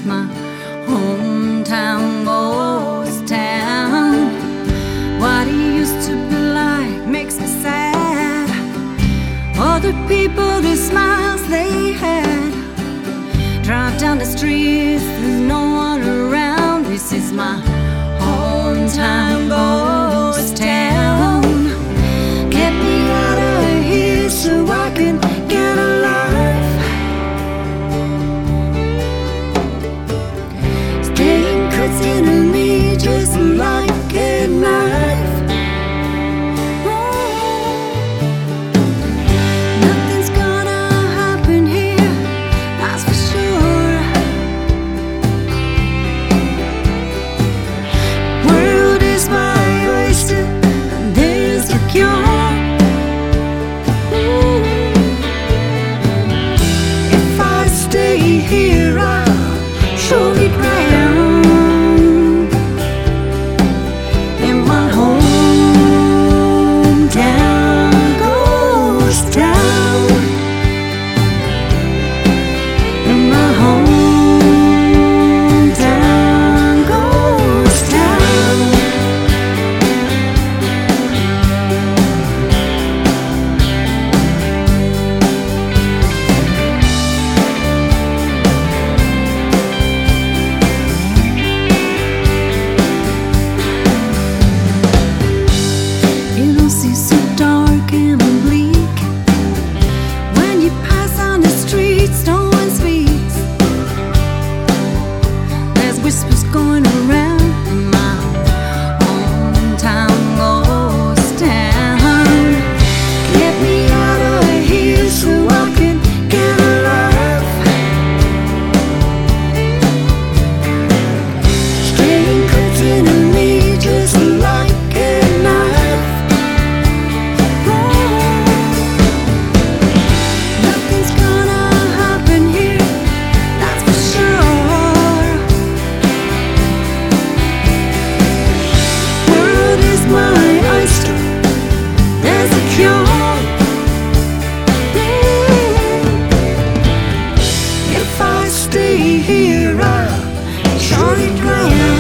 my hometown ghost town. What it used to be like makes me sad. All the people, the smiles they had. Drive down the streets, there's no one around. This is my hometown ghost town. Get me out of here so I can get a life. Staying cuts into me just like a knife. Nothing's gonna happen here, that's for sure. World is my oyster, and there's the cure. If I stay here, I'll surely drown in my hometown ghost town. In my hometown ghost town. You don't see so dark and bleak when you pass on the streets. No one speaks. There's whispers going around in my hometown ghost town. Get me out of here so I can get a life. Staying cuts into me just like a knife. Nothing's gonna happen here, that's for sure. World is my oyster, there's a cure. If I stay here, I'll surely drown.